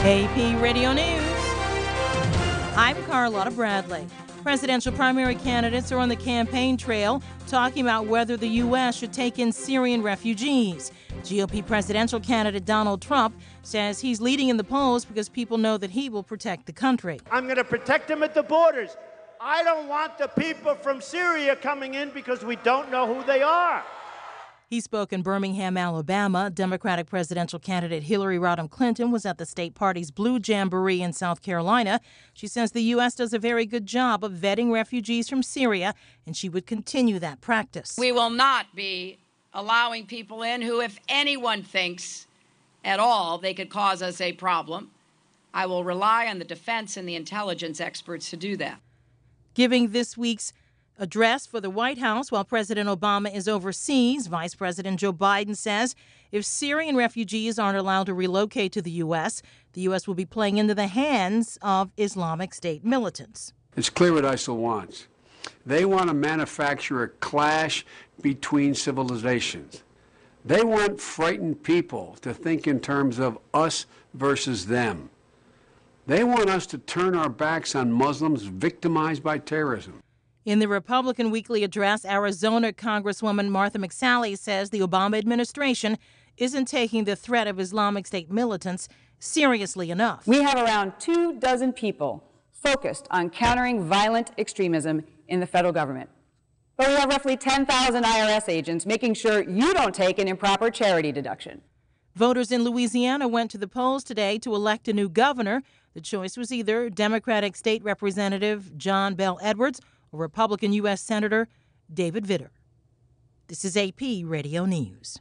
AP Radio News. I'm Carlotta Bradley. Presidential primary candidates are on the campaign trail talking about whether the U.S. should take in Syrian refugees. GOP presidential candidate Donald Trump says he's leading in the polls because people know that he will protect the country. I'm going to protect them at the borders. I don't want the people from Syria coming in because we don't know who they are. He spoke in Birmingham, Alabama. Democratic presidential candidate Hillary Rodham Clinton was at the state party's Blue Jamboree in South Carolina. She says the U.S. does a very good job of vetting refugees from Syria, and she would continue that practice. We will not be allowing people in who, if anyone thinks at all they could cause us a problem, I will rely on the defense and the intelligence experts to do that. Giving this week's address for the White House while President Obama is overseas, Vice President Joe Biden says if Syrian refugees aren't allowed to relocate to the U.S. will be playing into the hands of Islamic State militants. It's clear what ISIL wants. They want to manufacture a clash between civilizations. They want frightened people to think in terms of us versus them. They want us to turn our backs on Muslims victimized by terrorism. In the Republican weekly address, Arizona Congresswoman Martha McSally says the Obama administration isn't taking the threat of Islamic State militants seriously enough. We have around 24 people focused on countering violent extremism in the federal government. But we have roughly 10,000 IRS agents making sure you don't take an improper charity deduction. Voters in Louisiana went to the polls today to elect a new governor. The choice was either Democratic State Representative John Bel Edwards or Republican U.S. Senator David Vitter. This is AP Radio News.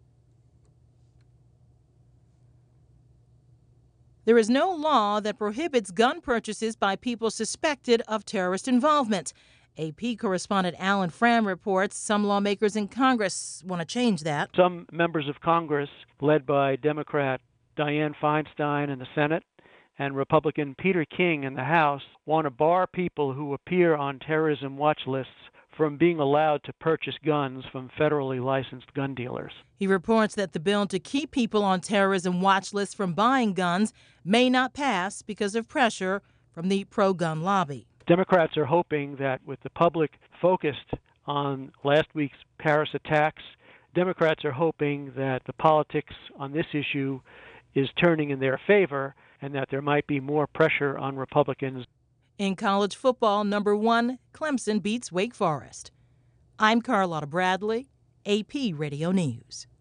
There is no law that prohibits gun purchases by people suspected of terrorist involvement. AP correspondent Alan Fram reports some lawmakers in Congress want to change that. Some members of Congress, led by Democrat Dianne Feinstein in the Senate and Republican Peter King in the House, want to bar people who appear on terrorism watch lists from being allowed to purchase guns from federally licensed gun dealers. He reports that the bill to keep people on terrorism watch lists from buying guns may not pass because of pressure from the pro-gun lobby. Democrats are hoping that with the public focused on last week's Paris attacks, Democrats are hoping that the politics on this issue is turning in their favor and that there might be more pressure on Republicans. In college football, number 1, Clemson beats Wake Forest. I'm Carlotta Bradley, AP Radio News.